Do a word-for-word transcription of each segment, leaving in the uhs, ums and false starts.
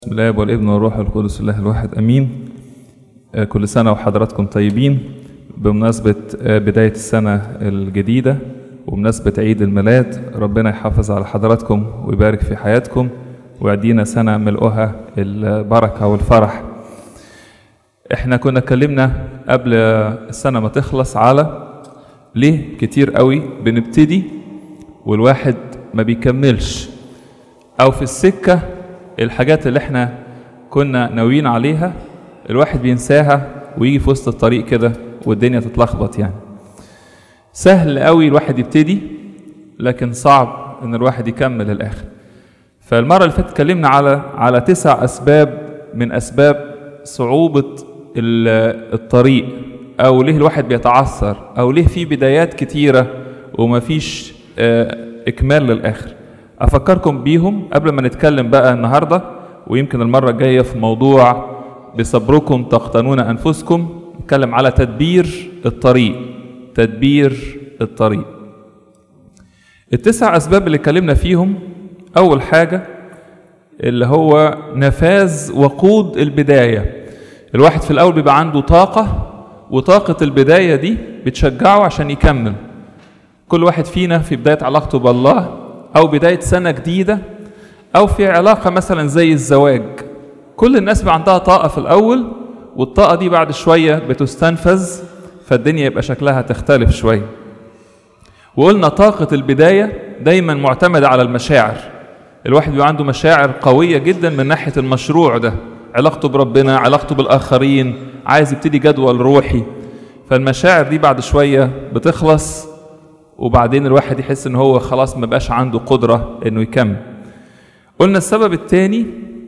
بسم الله والابن والروح القدس الله الواحد امين. كل سنه وحضراتكم طيبين بمناسبه بدايه السنه الجديده وبمناسبه عيد الميلاد. ربنا يحافظ على حضراتكم ويبارك في حياتكم ويدينا سنه ملؤها البركه والفرح. احنا كنا اتكلمنا قبل السنه ما تخلص على ليه كتير قوي بنبتدي والواحد ما بيكملش، او في السكه الحاجات اللي احنا كنا ناويين عليها الواحد بينساها ويجي في وسط الطريق كده والدنيا تتلخبط. يعني سهل قوي الواحد يبتدي لكن صعب ان الواحد يكمل الاخر. فالمره اللي فاتت اتكلمنا على على تسع اسباب من اسباب صعوبه الطريق، او ليه الواحد بيتعثر، او ليه في بدايات كتيره ومفيش اكمال للاخر. أفكركم بيهم قبل ما نتكلم بقى النهاردة، ويمكن المرة الجاية في موضوع بصبركم تقتنون أنفسكم نتكلم على تدبير الطريق. تدبير الطريق. التسع أسباب اللي اتكلمنا فيهم، أول حاجة اللي هو نفاذ وقود البداية. الواحد في الأول بيبقى عنده طاقة، وطاقة البداية دي بتشجعه عشان يكمل. كل واحد فينا في بداية علاقته بالله أو بداية سنة جديدة أو في علاقة مثلا زي الزواج، كل الناس بقى عندها طاقة في الأول، والطاقة دي بعد شوية بتستنفذ فالدنيا يبقى شكلها تختلف شوية. وقلنا طاقة البداية دايما معتمدة على المشاعر. الواحد بيبقى عنده مشاعر قوية جدا من ناحية المشروع ده، علاقته بربنا، علاقته بالآخرين، عايز يبتدي جدول روحي. فالمشاعر دي بعد شوية بتخلص، وبعدين الواحد يحس ان هو خلاص ما بقاش عنده قدرة انه يكمل. قلنا السبب الثاني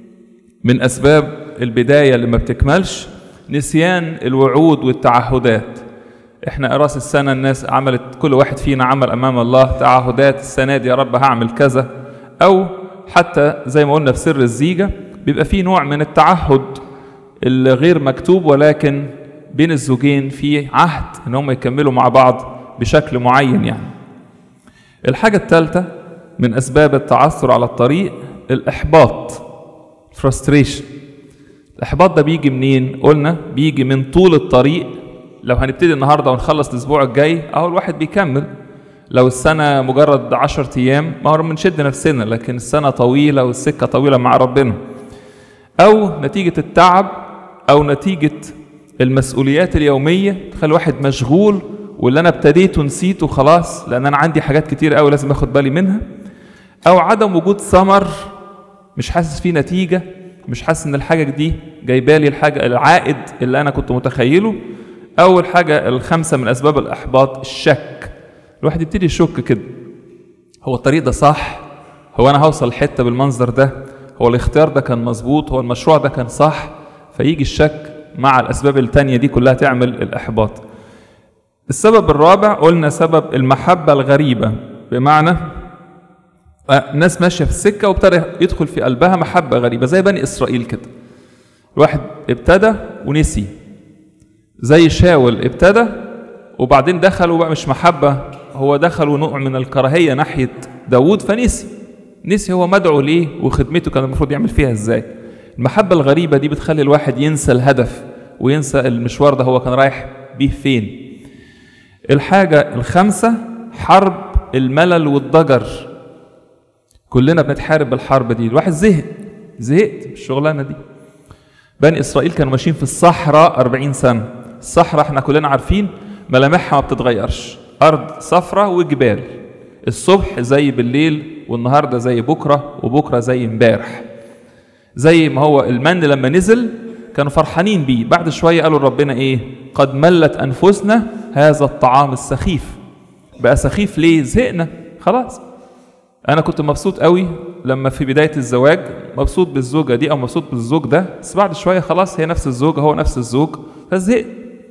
من اسباب البداية اللي ما بتكملش نسيان الوعود والتعهدات. احنا راس السنة الناس عملت، كل واحد فينا عمل امام الله تعهدات، السنة دي يا رب هعمل كذا، او حتى زي ما قلنا في سر الزيجة بيبقى فيه نوع من التعهد الغير مكتوب، ولكن بين الزوجين في عهد ان هم يكملوا مع بعض بشكل معين. يعني الحاجة الثالثة من أسباب التعثر على الطريق الإحباط، frustration. الإحباط ده بيجي منين؟ قلنا بيجي من طول الطريق. لو هنبتدي النهاردة ونخلص الأسبوع الجاي أهو الواحد بيكمل. لو السنة مجرد عشر أيام ما هو بنشد نفسنا، لكن السنة طويلة والسكة طويلة مع ربنا. أو نتيجة التعب أو نتيجة المسؤوليات اليومية تخلي الواحد مشغول، واللي انا ابتديته نسيته خلاص لان انا عندي حاجات كتير قوي لازم اخد بالي منها. او عدم وجود ثمر، مش حاسس فيه نتيجة، مش حاسس ان الحاجة دي جايبالي الحاجة العائد اللي انا كنت متخيله. اول حاجة الخمسة من اسباب الاحباط الشك. الواحد يبتدي يشك كده، هو الطريق ده صح؟ هو انا هوصل لحتة بالمنظر ده؟ هو الاختيار ده كان مظبوط؟ هو المشروع ده كان صح؟ فيجي الشك مع الاسباب التانية دي كلها تعمل الاحباط. السبب الرابع قلنا سبب المحبة الغريبة، بمعنى الناس ماشية في السكة وابتدى يدخل في قلبها محبة غريبة زي بني إسرائيل كده. الواحد ابتدى ونسي، زي شاول ابتدى وبعدين دخل وبقى مش محبة، هو دخل ونوع من الكراهية ناحية داود فنسي. نسي هو مدعو ليه وخدمته كان المفروض يعمل فيها ازاي. المحبة الغريبة دي بتخلي الواحد ينسى الهدف وينسى المشوار ده هو كان رايح بيه فين. الحاجة الخامسة حرب الملل والضجر. كلنا بنتحارب بالحرب دي. الواحد زهق زهقت بالشغلانة دي. بني إسرائيل كانوا ماشيين في الصحراء أربعين سنة. الصحراء احنا كلنا عارفين ملامحها ما بتتغيرش، أرض صفراء وجبال، الصبح زي بالليل والنهاردة زي بكرة وبكرة زي امبارح. زي ما هو المن لما نزل كانوا فرحانين بيه، بعد شوية قالوا ربنا ايه؟ قد ملت أنفسنا هذا الطعام السخيف. بقى سخيف ليه؟ زهقنا خلاص. أنا كنت مبسوط قوي لما في بداية الزواج، مبسوط بالزوجة دي أو مبسوط بالزوج ده، بس بعد شوية خلاص هي نفس الزوجة هو نفس الزوج فزهقت.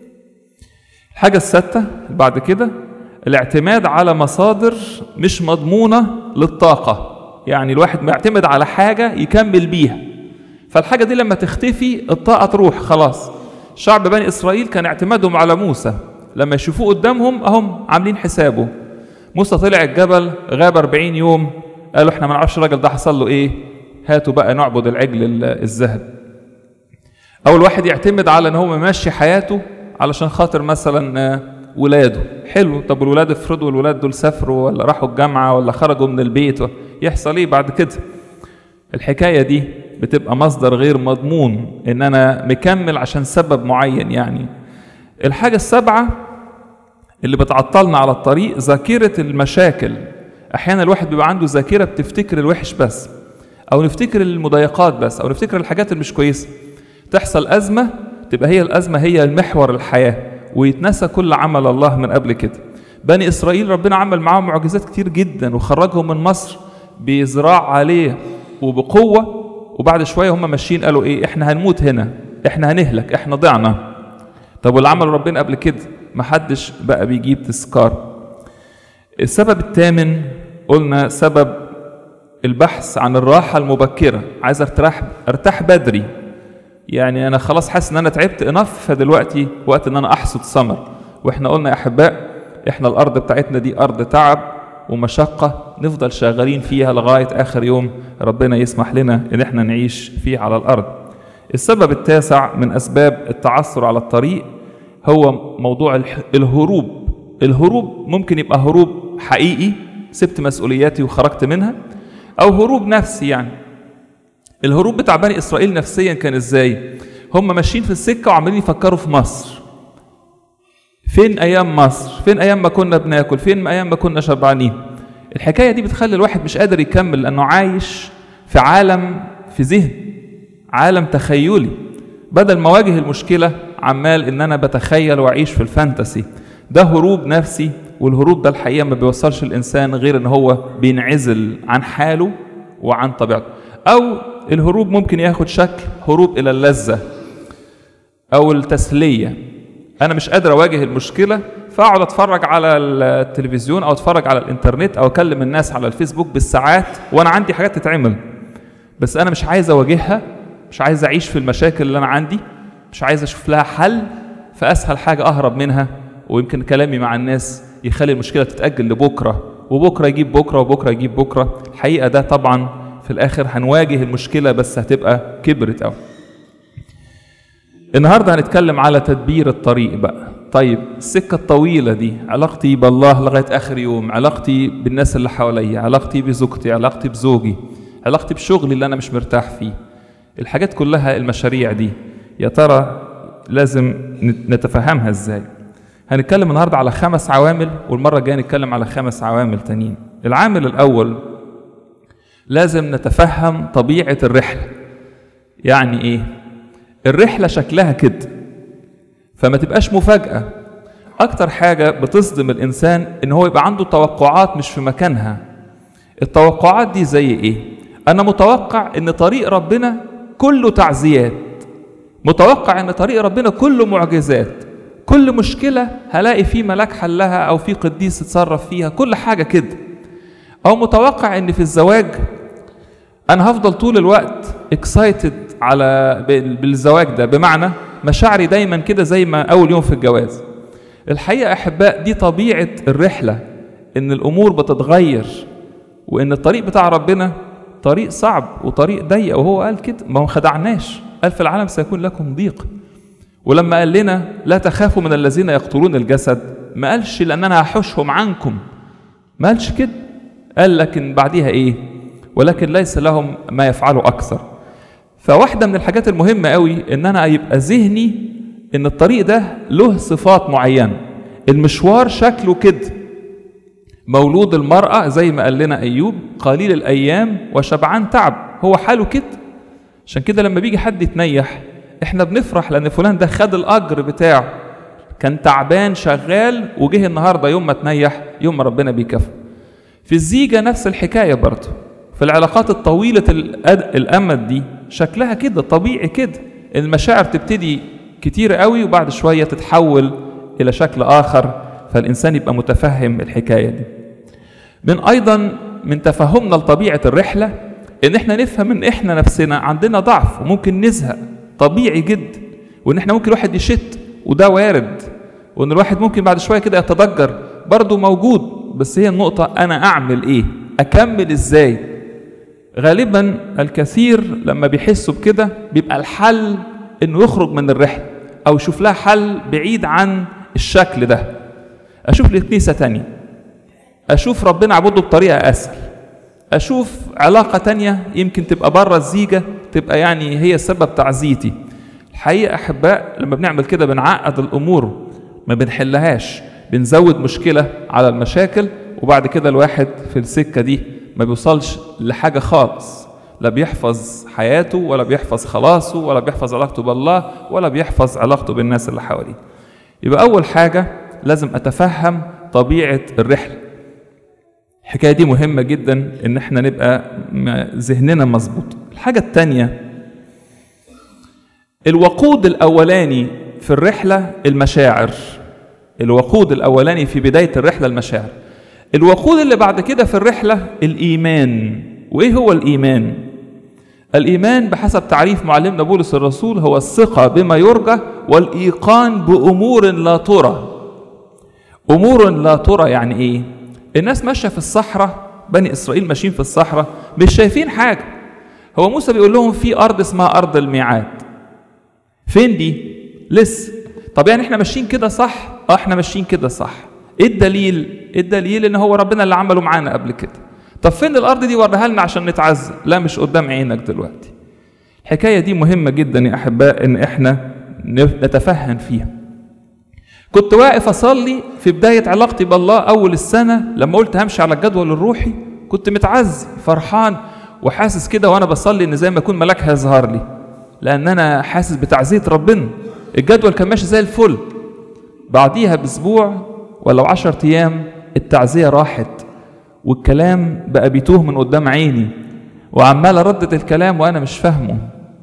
الحاجة السادسة بعد كده الاعتماد على مصادر مش مضمونة للطاقة. يعني الواحد معتمد على حاجة يكمل بيها، فالحاجة دي لما تختفي الطاقة تروح خلاص. شعب بني إسرائيل كان اعتمادهم على موسى، لما يشوفوه قدامهم اهم عاملين حسابه. موسى طلع الجبل غاب أربعين يوم، قالوا احنا ما نعرفش الراجل ده حصل له ايه، هاتوا بقى نعبد العجل الذهب. او الواحد يعتمد على ان هو ماشي حياته علشان خاطر مثلا ولاده. حلو، طب الولاد افرضوا الولاد دول سافروا ولا راحوا الجامعه ولا خرجوا من البيت، يحصل ايه بعد كده؟ الحكايه دي بتبقى مصدر غير مضمون ان انا مكمل عشان سبب معين. يعني الحاجه السابعه اللي بتعطلنا على الطريق ذاكره المشاكل. احيانا الواحد بيبقى عنده ذاكره بتفتكر الوحش بس، او نفتكر المضايقات بس، او نفتكر الحاجات اللي مش كويسه. تحصل ازمه تبقى هي الازمه هي المحور الحياه، ويتنسى كل عمل الله من قبل كده. بني اسرائيل ربنا عمل معاهم معجزات كتير جدا وخرجهم من مصر بذراع عليه وبقوه، وبعد شويه هم ماشيين قالوا ايه؟ احنا هنموت هنا، احنا هنهلك، احنا ضعنا. طب واللي عمل ربنا قبل كده محدش بقى بيجيب تذكار. السبب الثامن قلنا سبب البحث عن الراحه المبكره. عايز ارتاح ارتاح بدري، يعني انا خلاص حاسس ان انا تعبت انف، فدلوقتي وقت ان انا احصد ثمر. واحنا قلنا يا احباء احنا الارض بتاعتنا دي ارض تعب ومشقه، نفضل شغالين فيها لغايه اخر يوم ربنا يسمح لنا ان احنا نعيش فيه على الارض. السبب التاسع من اسباب التعثر على الطريق هو موضوع الهروب. الهروب ممكن يبقى هروب حقيقي، سبت مسؤولياتي وخرجت منها، او هروب نفسي. يعني الهروب بتاع بني اسرائيل نفسيا كان ازاي؟ هم ماشيين في السكه وعمالين يفكروا في مصر. فين ايام مصر؟ فين ايام ما كنا بناكل؟ فين ايام ما كنا شبعانين؟ الحكايه دي بتخلي الواحد مش قادر يكمل، لانه عايش في عالم، في ذهن، عالم تخيلي. بدل ما اواجه المشكله عمال ان انا بتخيل واعيش في الفانتسي. ده هروب نفسي، والهروب ده الحقيقه ما بيوصلش الانسان غير ان هو بينعزل عن حاله وعن طبيعته. او الهروب ممكن ياخد شكل هروب الى اللذه او التسليه. انا مش قادر اواجه المشكله فاقعد اتفرج على التلفزيون او اتفرج على الانترنت او اكلم الناس على الفيسبوك بالساعات، وانا عندي حاجات تتعمل بس انا مش عايز اواجهها، مش عايز اعيش في المشاكل اللي انا عندي، مش عايز اشوف لها حل. فاسهل حاجه اهرب منها، ويمكن كلامي مع الناس يخلي المشكله تتاجل لبكره، وبكره يجيب بكره، وبكره يجيب بكره. الحقيقه ده طبعا في الاخر هنواجه المشكله بس هتبقى كبرت قوي. النهارده هنتكلم على تدبير الطريق بقى. طيب السكه الطويله دي، علاقتي بالله لغايه اخر يوم، علاقتي بالناس اللي حواليا، علاقتي بزوجتي، علاقتي بزوجي، علاقتي بشغلي اللي انا مش مرتاح فيه، الحاجات كلها، المشاريع دي يا ترى لازم نتفهمها ازاي؟ هنتكلم النهارده على خمس عوامل، والمره الجايه نتكلم على خمس عوامل تانيين. العامل الاول، لازم نتفهم طبيعه الرحله. يعني ايه؟ الرحله شكلها كده، فما تبقاش مفاجاه. اكتر حاجه بتصدم الانسان ان هو يبقى عنده توقعات مش في مكانها. التوقعات دي زي ايه؟ انا متوقع ان طريق ربنا كله تعزيات، متوقع ان طريق ربنا كله معجزات، كل مشكله هلاقي فيه ملاك حلها او في قديس اتصرف فيها، كل حاجه كده. او متوقع ان في الزواج انا هفضل طول الوقت اكسايتد على بالزواج ده، بمعنى مشاعري دايما كده زي ما اول يوم في الجواز. الحقيقه احباء دي طبيعه الرحله، ان الامور بتتغير، وان الطريق بتاع ربنا طريق صعب وطريق ضيق. وهو قال كده، ما هو خدعناش، قال في العالم سيكون لكم ضيق. ولما قال لنا لا تخافوا من الذين يقتلون الجسد، ما قالش لان انا هحوشهم عنكم، ما قالش كده. قال لكن بعديها ايه؟ ولكن ليس لهم ما يفعلوا اكثر. فواحده من الحاجات المهمه قوي ان انا يبقى ذهني ان الطريق ده له صفات معينه، المشوار شكله كده. مولود المرأة زي ما قال لنا أيوب قليل الأيام وشبعان تعب، هو حاله كده. عشان كده لما بيجي حد يتنيح احنا بنفرح لأن فلان ده خد الأجر بتاعه، كان تعبان شغال وجه النهاردة يوم ما تنيح، يوم ما ربنا بيكافئه. في الزيجة نفس الحكاية برضه، في العلاقات الطويلة الأمد دي شكلها كده طبيعي كده، المشاعر تبتدي كتير قوي وبعد شوية تتحول إلى شكل آخر، فالإنسان يبقى متفهم الحكاية دي. من أيضا من تفهمنا لطبيعة الرحلة إن إحنا نفهم إن إحنا نفسنا عندنا ضعف وممكن نزهق، طبيعي جدا، وإن إحنا ممكن الواحد يشت وده وارد، وإن الواحد ممكن بعد شوية كده يتضجر، برضو موجود. بس هي النقطة أنا أعمل إيه؟ أكمل إزاي؟ غالبا الكثير لما بيحسوا بكده بيبقى الحل انه يخرج من الرحلة او يشوف لها حل بعيد عن الشكل ده. اشوف لي كنيسة تانية، اشوف ربنا عبده بطريقة اسهل، اشوف علاقة تانية يمكن تبقى بره الزيجة تبقى يعني هي سبب تعزيتي. الحقيقة احباء لما بنعمل كده بنعقد الامور، ما بنحلهاش، بنزود مشكلة على المشاكل، وبعد كده الواحد في السكة دي ما بيوصلش لحاجة خالص، لا بيحفظ حياته ولا بيحفظ خلاصه ولا بيحفظ علاقته بالله ولا بيحفظ علاقته بالناس اللي حواليه. يبقى أول حاجة لازم أتفهم طبيعة الرحلة. الحكاية دي مهمة جدا إن احنا نبقى ذهننا مظبوط. الحاجة التانية، الوقود الأولاني في الرحلة المشاعر. الوقود الأولاني في بداية الرحلة المشاعر. الوقود اللي بعد كده في الرحلة الإيمان. وإيه هو الإيمان؟ الإيمان بحسب تعريف معلمنا بولس الرسول هو الثقة بما يرجى والإيقان بأمور لا ترى. أمور لا ترى يعني إيه؟ الناس ماشية في الصحراء، بني إسرائيل ماشيين في الصحراء مش شايفين حاجة. هو موسى بيقول لهم في أرض اسمها أرض الميعاد. فين دي؟ لسه. طب يعني احنا ماشيين كده صح؟ اه احنا ماشيين كده صح. ايه الدليل؟ الدليل ان هو ربنا اللي عمله معانا قبل كده. طب فين الارض دي؟ وريها لنا عشان نتعزى. لا مش قدام عينك دلوقتي. الحكايه دي مهمه جدا يا احباء ان احنا نتفهم فيها. كنت واقف اصلي في بدايه علاقتي بالله اول السنه، لما قلت همشي على الجدول الروحي كنت متعزي فرحان وحاسس كده وانا بصلي ان زي ما يكون ملاك هيظهر لي، لان انا حاسس بتعزيه ربنا. الجدول كان ماشي زي الفل. بعديها باسبوع ولو عشر ايام التعزيه راحت والكلام بقى بيتوه من قدام عيني وعمال اردد الكلام وانا مش فاهمه.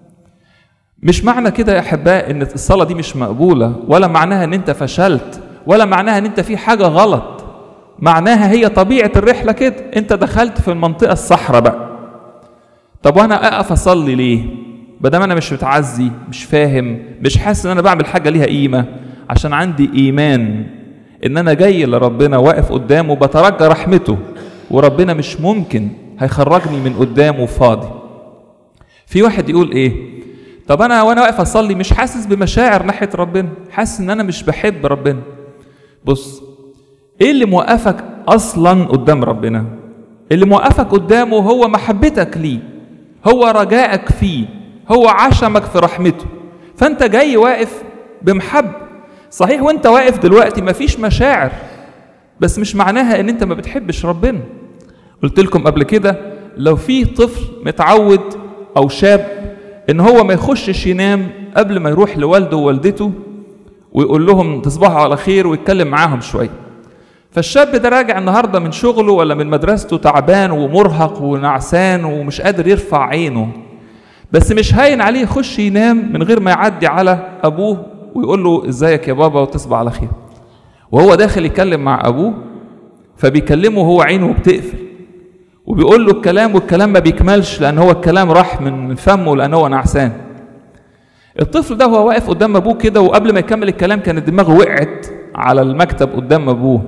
مش معنى كده يا احباء ان الصلاه دي مش مقبوله، ولا معناها ان انت فشلت، ولا معناها ان انت في حاجه غلط. معناها هي طبيعه الرحله كده، انت دخلت في المنطقه الصحراء بقى. طب وانا اقف اصلي ليه؟ بدل انا مش متعزي، مش فاهم، مش حاسس ان انا بعمل حاجه ليها قيمه، عشان عندي ايمان ان انا جاي لربنا واقف قدامه بترجى رحمته، وربنا مش ممكن هيخرجني من قدامه فاضي. في واحد يقول ايه؟ طب انا وانا واقف اصلي مش حاسس بمشاعر ناحيه ربنا، حاسس ان انا مش بحب ربنا. بص، ايه اللي موقفك اصلا قدام ربنا؟ اللي موقفك قدامه هو محبتك ليه، هو رجائك فيه، هو عشمك في رحمته. فانت جاي واقف بمحب. صحيح وانت واقف دلوقتي مفيش مشاعر، بس مش معناها ان انت ما بتحبش ربنا. قلت لكم قبل كده لو في طفل متعود او شاب ان هو ما يخشش ينام قبل ما يروح لوالده ووالدته ويقول لهم تصبحوا على خير ويتكلم معاهم شويه، فالشاب ده راجع النهارده من شغله ولا من مدرسته تعبان ومرهق ونعسان ومش قادر يرفع عينه، بس مش هاين عليه يخش ينام من غير ما يعدي على ابوه ويقول له ازيك يا بابا وتصبح على خير. وهو داخل يتكلم مع ابوه فبيكلمه وهو عينه بتقفل، وبيقول له الكلام والكلام ما بيكملش لان هو الكلام راح من فمه لان هو نعسان. الطفل ده هو واقف قدام ابوه كده، وقبل ما يكمل الكلام كانت دماغه وقعت على المكتب قدام ابوه.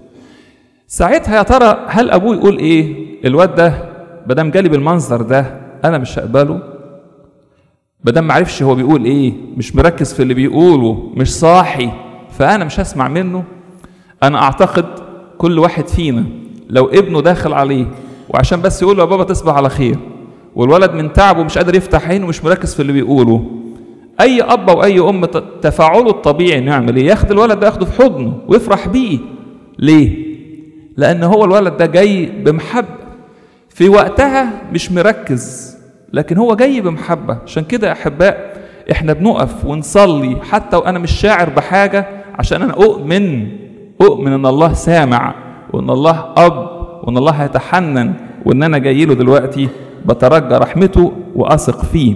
ساعتها يا ترى هل ابوه يقول ايه؟ الواد ده بدام جالي بالمنظر ده انا مش هقبله، بدام ما عرفش هو بيقول ايه، مش مركز في اللي بيقوله، مش صاحي، فانا مش هسمع منه. انا اعتقد كل واحد فينا لو ابنه داخل عليه وعشان بس يقول له يا بابا تصبح على خير، والولد من تعبه مش قادر يفتح عينه ومش مركز في اللي بيقوله، اي اب واي ام تفاعله الطبيعي انه يعمل ايه؟ ياخد الولد ده ياخده في حضنه ويفرح بيه. ليه؟ لان هو الولد ده جاي بمحبه، في وقتها مش مركز، لكن هو جاي بمحبه. عشان كده يا احباء احنا بنقف ونصلي حتى وانا مش شاعر بحاجه، عشان انا اؤمن اؤمن ان الله سامع، وان الله اب، وان الله هيتحنن، وان انا جاي له دلوقتي بترجى رحمته واثق فيه.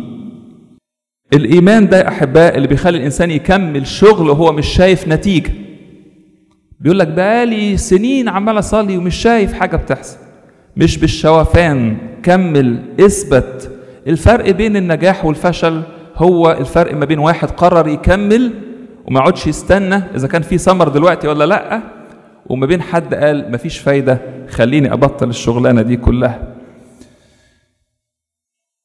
الايمان ده يا احباء اللي بيخلي الانسان يكمل شغل وهو مش شايف نتيجه. بيقول لك بقالي سنين عمال اصلي ومش شايف حاجه بتحصل. مش بالشوفان، كمل، اثبت. الفرق بين النجاح والفشل هو الفرق ما بين واحد قرر يكمل وما يقعدش يستنى اذا كان في ثمر دلوقتي ولا لا، وما بين حد قال مفيش فايده خليني ابطل الشغلانه دي كلها.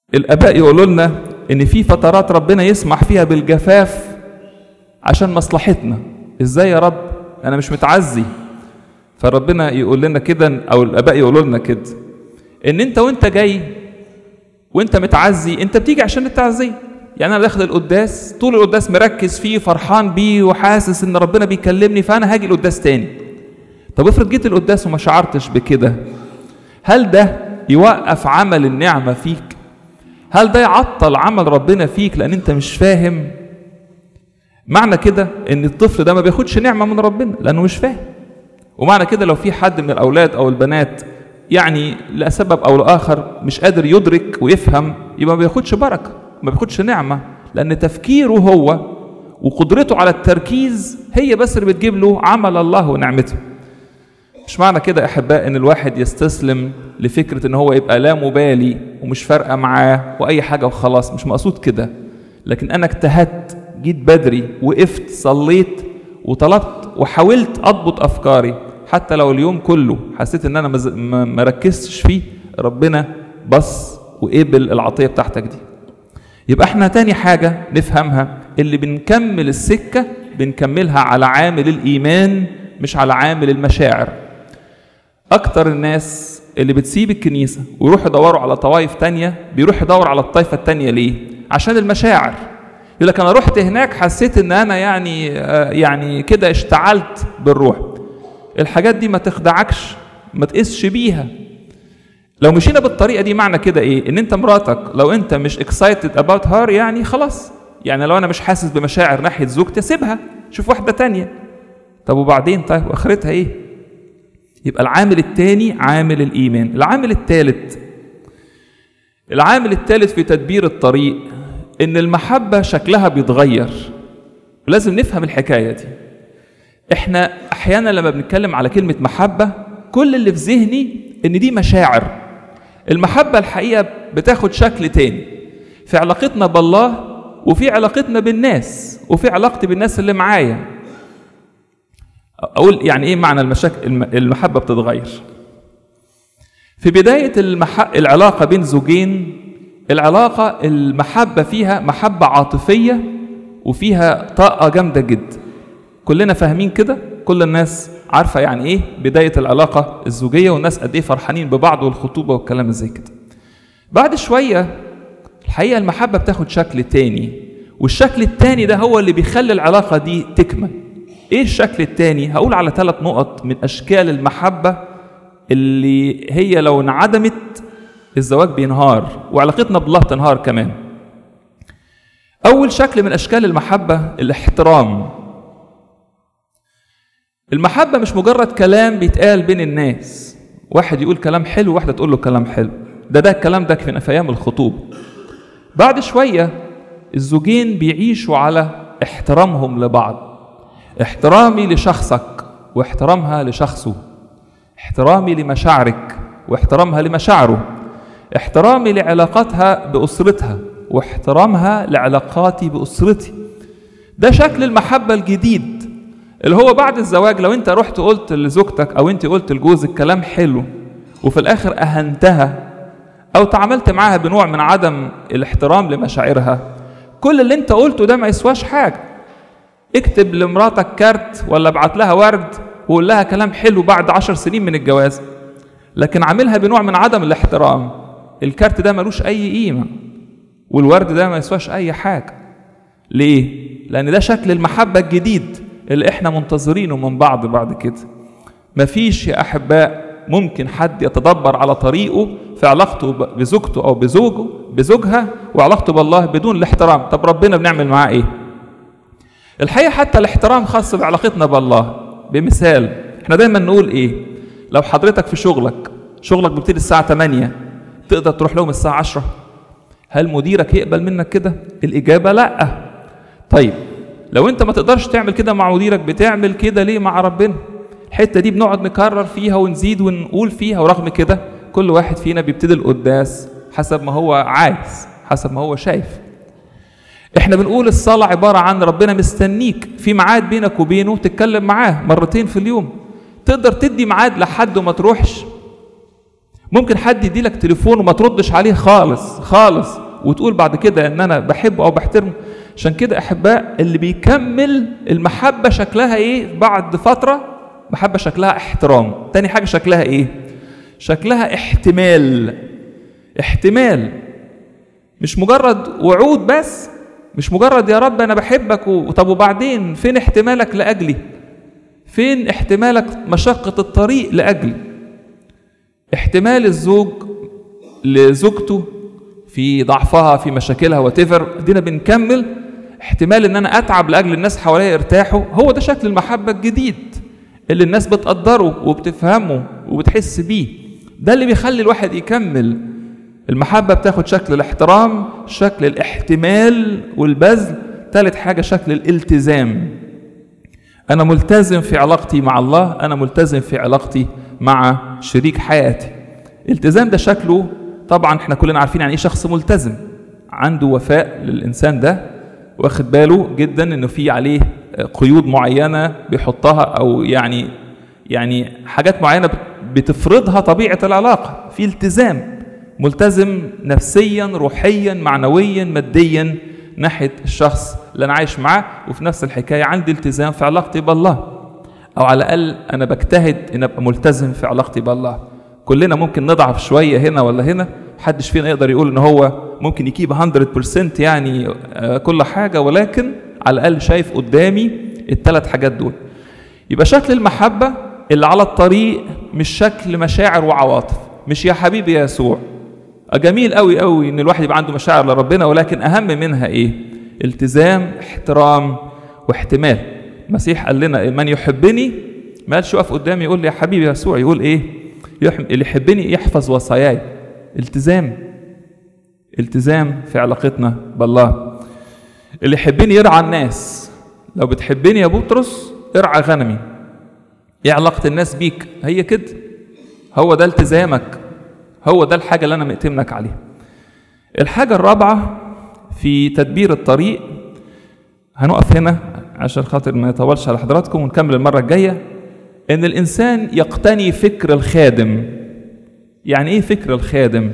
الآباء يقولوا لنا إن في فترات ربنا يسمح فيها بالجفاف عشان مصلحتنا. إزاي يا رب؟ أنا مش متعزي. فربنا يقول لنا كده، أو الآباء يقولوا لنا كده، إن أنت وأنت جاي وأنت متعزي أنت بتيجي عشان التعزية. يعني أنا داخل القداس طول القداس مركز فيه فرحان بيه وحاسس إن ربنا بيكلمني، فأنا هاجي القداس تاني. طب افرض جيت القداس وما شعرتش بكده، هل ده يوقف عمل النعمة فيك؟ هل ده يعطل عمل ربنا فيك لأن أنت مش فاهم؟ معنى كده إن الطفل ده ما بياخدش نعمة من ربنا لأنه مش فاهم. ومعنى كده لو في حد من الأولاد أو البنات يعني لسبب أو لآخر مش قادر يدرك ويفهم، يبقى ما بياخدش بركة، ما بياخدش نعمة، لأن تفكيره هو وقدرته على التركيز هي بس اللي بتجيب له عمل الله ونعمته. مش معنى كده أحباء إن الواحد يستسلم لفكرة إن هو يبقى لا مبالي ومش فارقة معاه وأي حاجة وخلاص، مش مقصود كده. لكن أنا اجتهدت، جيت بدري، وقفت، صليت وطلبت وحاولت أضبط أفكاري، حتى لو اليوم كله حسيت إن أنا ما ركزتش فيه، ربنا بص وقبل العطية بتاعتك دي. يبقى احنا تاني حاجة نفهمها، اللي بنكمل السكة بنكملها على عامل الإيمان مش على عامل المشاعر. أكتر الناس اللي بتسيب الكنيسة ويروح يدوروا على طوائف تانية بيروح يدور على الطائفة التانية ليه؟ عشان المشاعر. يقول لك أنا رحت هناك حسيت إن أنا يعني يعني كده اشتعلت بالروح. الحاجات دي ما تخدعكش، ما تقسش بيها. لو مشينا بالطريقة دي معنى كده إيه؟ إن أنت مراتك لو أنت مش excited about her يعني خلاص، يعني لو أنا مش حاسس بمشاعر ناحية زوجتي سيبها، شوف واحدة تانية. طب وبعدين؟ طيب وآخرتها إيه؟ يبقى العامل الثاني عامل الإيمان. العامل الثالث العامل الثالث في تدبير الطريق إن المحبة شكلها بيتغير. لازم نفهم الحكاية دي. إحنا أحيانا لما بنتكلم على كلمة محبة كل اللي في ذهني إن دي مشاعر. المحبة الحقيقة بتاخد شكل تاني في علاقتنا بالله، وفي علاقتنا بالناس، وفي علاقتي بالناس اللي معايا. أقول يعني إيه معنى المشاكل المحبة بتتغير؟ في بداية المح... العلاقة بين زوجين، العلاقة المحبة فيها محبة عاطفية وفيها طاقة جامدة جدا. كلنا فاهمين كده، كل الناس عارفة يعني إيه بداية العلاقة الزوجية، والناس قد إيه فرحانين ببعض والخطوبة والكلام زي كده. بعد شوية الحقيقة المحبة بتاخد شكل تاني، والشكل التاني ده هو اللي بيخلي العلاقة دي تكمل. إيه الشكل التاني؟ هقول على ثلاث نقط من أشكال المحبة اللي هي لو انعدمت الزواج بينهار وعلاقتنا بالله تنهار كمان. أول شكل من أشكال المحبة الاحترام. المحبة مش مجرد كلام بيتقال بين الناس، واحد يقول كلام حلو وواحدة تقول له كلام حلو، ده ده الكلام ده كان في أيام الخطوبة. بعد شوية الزوجين بيعيشوا على احترامهم لبعض. احترامي لشخصك واحترامها لشخصه، احترامي لمشاعرك واحترامها لمشاعره، احترامي لعلاقاتها بأسرتها واحترامها لعلاقاتي بأسرتي. ده شكل المحبة الجديد اللي هو بعد الزواج. لو انت رحت قلت لزوجتك او انت قلت لجوزك كلام حلو وفي الاخر اهنتها او تعاملت معاها بنوع من عدم الاحترام لمشاعرها، كل اللي انت قلته ده ما يسواش حاجة. اكتب لمراتك كارت ولا ابعت لها ورد وقول لها كلام حلو بعد عشر سنين من الجواز، لكن عاملها بنوع من عدم الاحترام، الكارت ده ملوش اي قيمة والورد ده ما يسواش اي حاجة. ليه؟ لان ده شكل المحبة الجديد اللي احنا منتظرينه من بعض بعد كده. مفيش يا احباء ممكن حد يتدبر على طريقه في علاقته بزوجته او بزوجه بزوجها وعلاقته بالله بدون الاحترام. طب ربنا بنعمل معاه ايه؟ الحقيقة حتى الاحترام خاص بعلاقتنا بالله. بمثال، احنا دايما نقول ايه؟ لو حضرتك في شغلك شغلك بيبتدي الساعة ثمانية، تقدر تروح لهم الساعة عشرة؟ هل مديرك يقبل منك كده؟ الإجابة لا. طيب لو انت ما تقدرش تعمل كده مع مديرك، بتعمل كده ليه مع ربنا؟ الحتة دي بنقعد نكرر فيها ونزيد ونقول فيها، ورغم كده كل واحد فينا بيبتدي القداس حسب ما هو عايز، حسب ما هو شايف. احنا بنقول الصلاة عبارة عن ربنا مستنيك في ميعاد بينك وبينه تتكلم معاه مرتين في اليوم. تقدر تدي ميعاد لحد وما تروحش؟ ممكن حد يدي لك تليفون وما تردش عليه خالص خالص وتقول بعد كده ان انا بحبه او بحترمه. عشان كده احباء اللي بيكمل المحبة شكلها ايه بعد فترة؟ محبة شكلها احترام. تاني حاجة شكلها ايه؟ شكلها احتمال. احتمال مش مجرد وعود بس، مش مجرد يا رب انا بحبك وطب وبعدين فين احتمالك لأجلي؟ فين احتمالك مشقة الطريق لأجلي؟ احتمال الزوج لزوجته في ضعفها في مشاكلها وتفر دينا بنكمل. احتمال ان انا اتعب لاجل الناس حواليا يرتاحوا، هو ده شكل المحبة الجديد اللي الناس بتقدره وبتفهمه وبتحس بيه. ده اللي بيخلي الواحد يكمل. المحبة بتاخد شكل الاحترام، شكل الاحتمال والبذل. ثالث حاجة شكل الالتزام. انا ملتزم في علاقتي مع الله، انا ملتزم في علاقتي مع شريك حياتي. الالتزام ده شكله طبعا احنا كلنا عارفين يعني ايه شخص ملتزم، عنده وفاء للإنسان ده، واخد باله جدا انه في عليه قيود معينة بيحطها او يعني يعني حاجات معينة بتفرضها طبيعة العلاقة. في التزام، ملتزم نفسيا روحيا معنويا ماديا ناحية الشخص اللي انا عايش معاه، وفي نفس الحكاية عندي التزام في علاقتي بالله، او على الاقل انا بجتهد ان ابقى ملتزم في علاقتي بالله. كلنا ممكن نضعف شوية هنا ولا هنا، محدش فينا يقدر يقول ان هو ممكن يكيب مية بالمية يعني كل حاجة، ولكن على الأقل شايف قدامي الثلاث حاجات دول. يبقى شكل المحبة اللي على الطريق مش شكل مشاعر وعواطف، مش يا حبيبي يا يسوع. جميل قوي قوي ان الواحد يبقى عنده مشاعر لربنا، ولكن اهم منها ايه؟ التزام، احترام، واحتمال. المسيح قال لنا من يحبني ما قالش يقف قدامي يقول لي يا حبيبي يا يسوع، يقول ايه؟ اللي يحبني يحفظ وصاياي. التزام، التزام في علاقتنا بالله. اللي يحبني يرعى الناس. لو بتحبني يا بطرس ارعى غنمي. ايه علاقة الناس بيك؟ هي كده، هو ده التزامك، هو ده الحاجة اللي انا مأتمنك عليها. الحاجة الرابعة في تدبير الطريق، هنقف هنا عشان خاطر ما يطولش على حضراتكم ونكمل المرة الجاية، ان الانسان يقتني فكر الخادم. يعني ايه فكر الخادم؟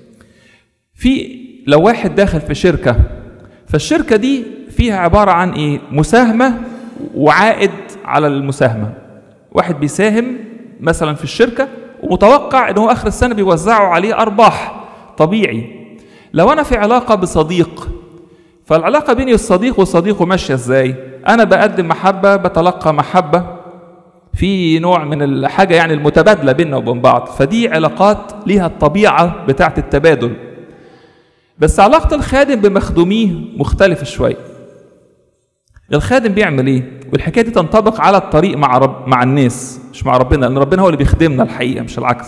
في لو واحد داخل في شركة، فالشركة دي فيها عبارة عن ايه؟ مساهمة وعائد على المساهمة. واحد بيساهم مثلا في الشركة ومتوقع انه اخر السنة بيوزعوا عليه ارباح، طبيعي. لو انا في علاقة بصديق، فالعلاقة بيني والصديق وصديقه ماشية ازاي؟ انا بقدم محبة، بتلقى محبة، في نوع من الحاجة يعني المتبادلة بيننا وبين بعض. فدي علاقات ليها الطبيعة بتاعت التبادل. بس علاقة الخادم بمخدوميه مختلفة شوية. الخادم بيعمل ايه؟ والحكاية دي تنطبق على الطريق مع رب مع الناس، مش مع ربنا، لأن ربنا هو اللي بيخدمنا الحقيقة مش العكس.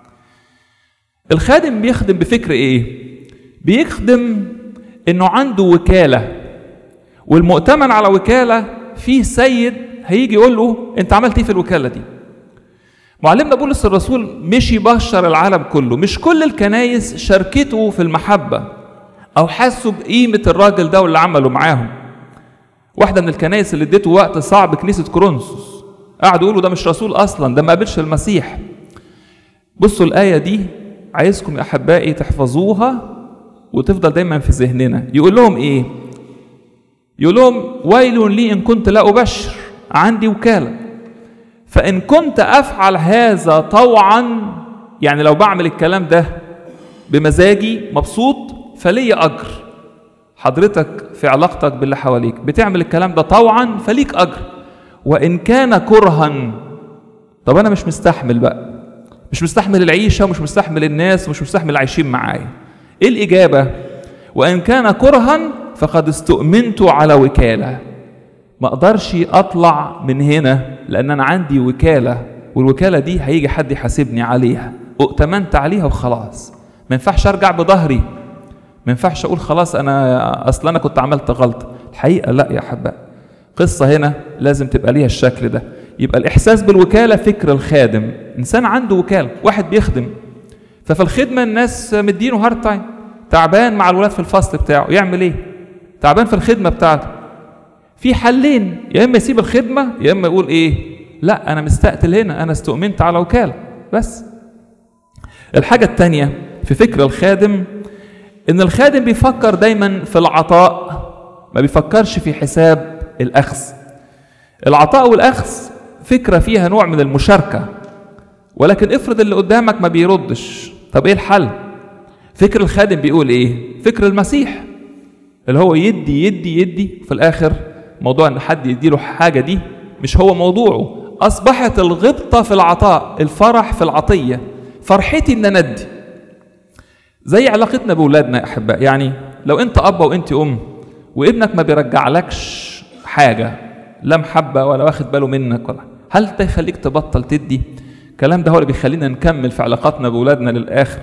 الخادم بيخدم بفكر ايه؟ بيخدم انه عنده وكالة، والمؤتمن على وكالة فيه سيد هيجي يقول له انت عملت ايه في الوكالة دي؟ معلمنا بولس الرسول مش يبشر العالم كله، مش كل الكنايس شاركته في المحبة او حسوا بقيمة الراجل ده واللي عمله معاهم. واحدة من الكنايس اللي اديته وقت صعب كنيسة كورنثوس، قعدوا يقولوا ده مش رسول اصلا، ده ما قابلش المسيح. بصوا الآية دي، عايزكم يا احبائي تحفظوها وتفضل دايما في ذهننا. يقول لهم ايه؟ يقول لهم ويل لي ان كنت لا ابشر، عندي وكالة، فان كنت افعل هذا طوعا، يعني لو بعمل الكلام ده بمزاجي مبسوط فلي اجر. حضرتك في علاقتك باللي حواليك بتعمل الكلام ده طوعا فليك اجر، وان كان كرها. طب انا مش مستحمل بقى، مش مستحمل العيشة ومش مستحمل الناس ومش مستحمل العايشين معايا. ايه الاجابة؟ وان كان كرها فقد استؤمنت على وكالة. ما اقدرش اطلع من هنا لان انا عندي وكالة، والوكالة دي هيجي حد يحاسبني عليها، اؤتمنت عليها وخلاص. ما ينفعش ارجع بظهري، ما ينفعش اقول خلاص انا اصلا انا كنت عملت غلطة. الحقيقة لا يا حباء، قصة هنا لازم تبقى ليها الشكل ده. يبقى الاحساس بالوكالة فكر الخادم. انسان عنده وكالة، واحد بيخدم، ففي الخدمة الناس مدينه هارد تايم، تعبان مع الولاد في الفصل بتاعه، يعمل ايه؟ تعبان في الخدمة بتاعته. في حلين، يا اما يسيب الخدمة يا اما يقول ايه؟ لا انا مستقتل هنا، انا استؤمنت على وكالة بس. الحاجة التانية في فكر الخادم ان الخادم بيفكر دايما في العطاء، ما بيفكرش في حساب الأخذ. العطاء والأخذ فكرة فيها نوع من المشاركة، ولكن افرض اللي قدامك ما بيردش، طب ايه الحل؟ فكر الخادم بيقول ايه؟ فكر المسيح اللي هو يدي يدي يدي في الآخر موضوع ان حد يديله حاجة دي مش هو موضوعه. أصبحت الغبطة في العطاء، الفرح في العطية، فرحتي ان ندي. زي علاقتنا بأولادنا يا أحباء، يعني لو أنت أب وأنت أم وابنك ما بيرجعلكش حاجة، لا محبة ولا واخد باله منك ولا، هل ده يخليك تبطل تدي؟ الكلام ده هو اللي بيخلينا نكمل في علاقاتنا بأولادنا للآخر.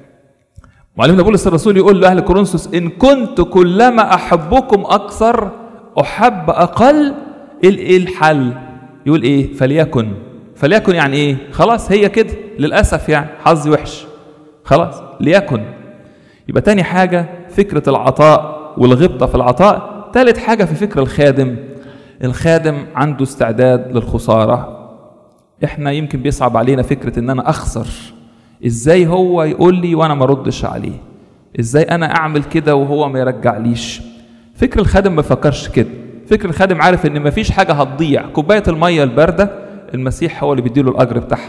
معلمنا بولس الرسول يقول لأهل كورنثوس: إن كنت كلما أحبكم أكثر أحب أقل. إيه الحل؟ يقول إيه؟ فليكن. فليكن يعني إيه؟ خلاص هي كده، للأسف يعني حظي وحش، خلاص ليكن. يبقى تاني حاجة فكرة العطاء والغبطة في العطاء. تالت حاجة في فكر الخادم، الخادم عنده استعداد للخسارة. احنا يمكن بيصعب علينا فكرة ان انا اخسر، ازاي هو يقول لي وانا ما ردش عليه، ازاي انا اعمل كده وهو ما يرجعليش. فكر الخادم ما بيفكرش كده. فكر الخادم عارف ان مفيش حاجة هتضيع، كوباية المية الباردة المسيح هو اللي بيديله الاجر بتاعها.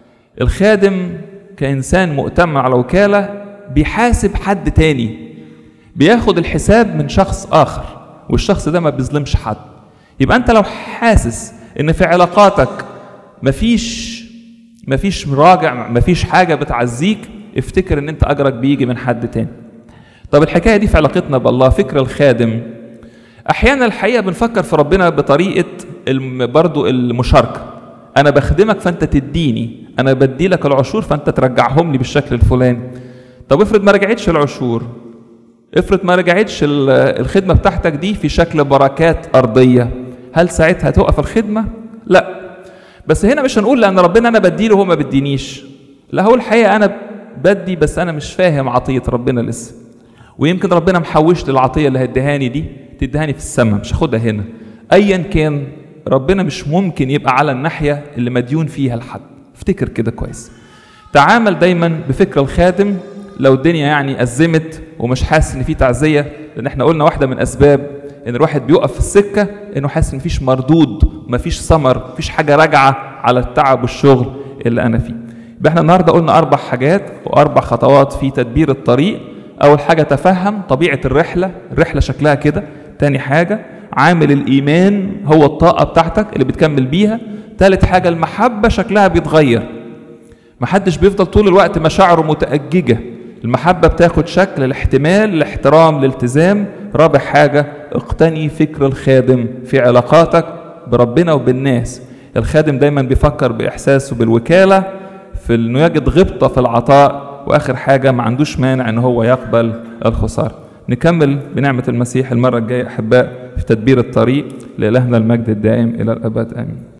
الخادم كإنسان مؤتمن على وكالة بيحاسب حد تاني، بياخد الحساب من شخص آخر، والشخص ده ما بيظلمش حد. يبقى أنت لو حاسس إن في علاقاتك مفيش مفيش مراجع، مفيش حاجة بتعزيك، افتكر إن أنت أجرك بيجي من حد تاني. طب الحكاية دي في علاقتنا بالله، فكر الخادم. أحيانا الحقيقة بنفكر في ربنا بطريقة برضو المشاركة، أنا بخدمك فأنت تديني، أنا بدي لك العشور فأنت ترجعهم لي بالشكل الفلاني. طب افرض ما رجعتش العشور، افرض ما رجعتش الخدمة بتاعتك دي في شكل بركات أرضية، هل ساعتها توقف الخدمة؟ لا. بس هنا مش هنقول لأن ربنا أنا بدي له وهو ما بدينيش، لا، هو الحقيقة أنا بدي بس أنا مش فاهم عطية ربنا لسه، ويمكن ربنا محوش للعطية اللي هدهاني دي تدهاني في السماء، مش هاخدها هنا. أيا كان ربنا مش ممكن يبقى على الناحية اللي مديون فيها لحد. افتكر كده كويس. تعامل دايما بفكر الخادم. لو الدنيا يعني أزمت ومش حاسس ان في تعزية، لان احنا قلنا واحدة من اسباب ان الواحد بيقف في السكة انه حاسس ان مفيش مردود، مفيش ثمر، مفيش حاجة راجعة على التعب والشغل اللي انا فيه. يبقى احنا النهاردة قلنا اربع حاجات واربع خطوات في تدبير الطريق. اول حاجة تفهم طبيعة الرحلة، الرحلة شكلها كده. تاني حاجة عامل الإيمان هو الطاقة بتاعتك اللي بتكمل بيها. ثالث حاجة المحبة شكلها بيتغير، محدش بيفضل طول الوقت مشاعره متأججة، المحبة بتاخد شكل الاحتمال، الاحترام، الالتزام. رابع حاجة اقتني فكر الخادم في علاقاتك بربنا وبالناس. الخادم دايما بيفكر بإحساسه بالوكالة، في انه يجد غبطة في العطاء، واخر حاجة ما عندوش مانع ان هو يقبل الخسارة. نكمل بنعمة المسيح المرة الجاية أحباء في تدبير الطريق. لإلهنا المجد الدائم إلى الأبد آمين.